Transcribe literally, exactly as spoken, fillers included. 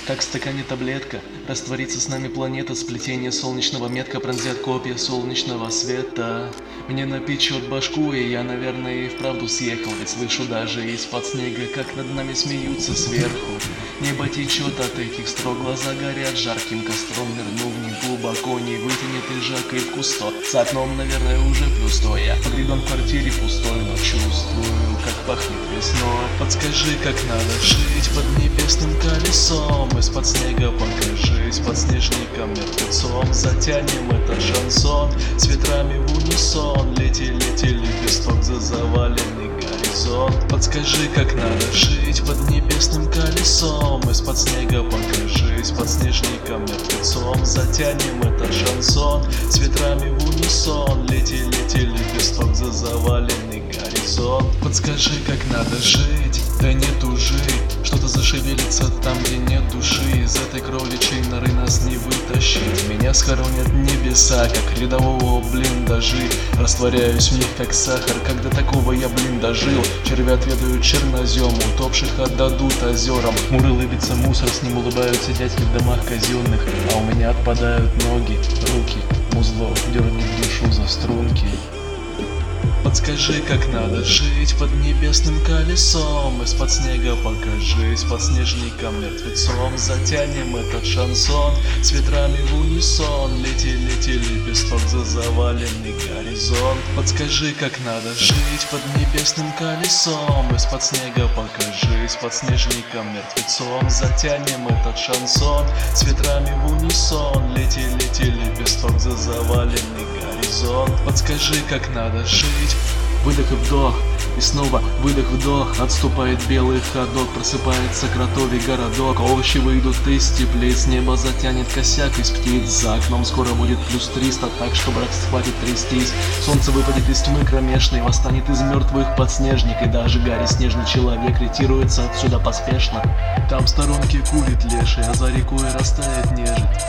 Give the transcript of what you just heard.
Как в стакане таблетка, растворится с нами планета, сплетение солнечного метка пронзят копья солнечного света. Мне напечет башку, и я, наверное, и вправду съехал, ведь слышу даже из-под снега, как над нами смеются сверху. Небо течет от этих строк, глаза горят жарким костром, нырнув в них глубоко, не вытянет и жарко и в кусто. За окном, наверное, уже плюс сто, я погребен в квартире пустой, но чувствую, как пахнет весной. Подскажи, как надо жить под небесным колесом, из-под снега покажись подснежником мертвецом. Затянем этот шансон с ветрами в унисон, лети, лети, лепесток за заваленный горизонт. Подскажи, как надо жить под небесным колесом, из-под снега покажись подснежником мертвецом. Затянем этот шансон с ветрами в унисон, лети, лети, лепесток за заваленный горизонт. Подскажи, как надо жить, да не тужи, что-то зашевелится там, где нет души. Из этой кроличьей норы нас не вытащить. Меня схоронят небеса, как рядового, блин, дожи. Растворяюсь в них, как сахар, когда такого я, блин, дожил. Червя отведают чернозем, утопших отдадут озерам. Хмуро лыбится мусор, с ним улыбаются дядьки в домах казенных. А у меня отпадают ноги, руки, музло дернет душу за струнки. Подскажи, как надо жить под небесным колесом, из-под снега покажись подснежником мертвецом. Затянем этот шансон с ветрами в унисон, лети, лети, лепесток за заваленный горизонт. Подскажи, как надо жить под небесным колесом, из-под снега покажись подснежником мертвецом. Затянем этот шансон с ветрами в унисон, лети, лети, лепесток за заваленный горизонт. Подскажи, как надо жить. Выдох и вдох, и снова выдох-вдох. Отступает белый ходок, просыпается кротовий городок. Овощи выйдут из теплиц, небо затянет косяк из птиц. За окном скоро будет плюс триста, так что, брат, хватит трястись. Солнце выпадет из тьмы кромешной, восстанет из мертвых подснежник. И даже Гарри, снежный человек, ретируется отсюда поспешно. Там в сторонке курит леший, а за рекой растает нежить.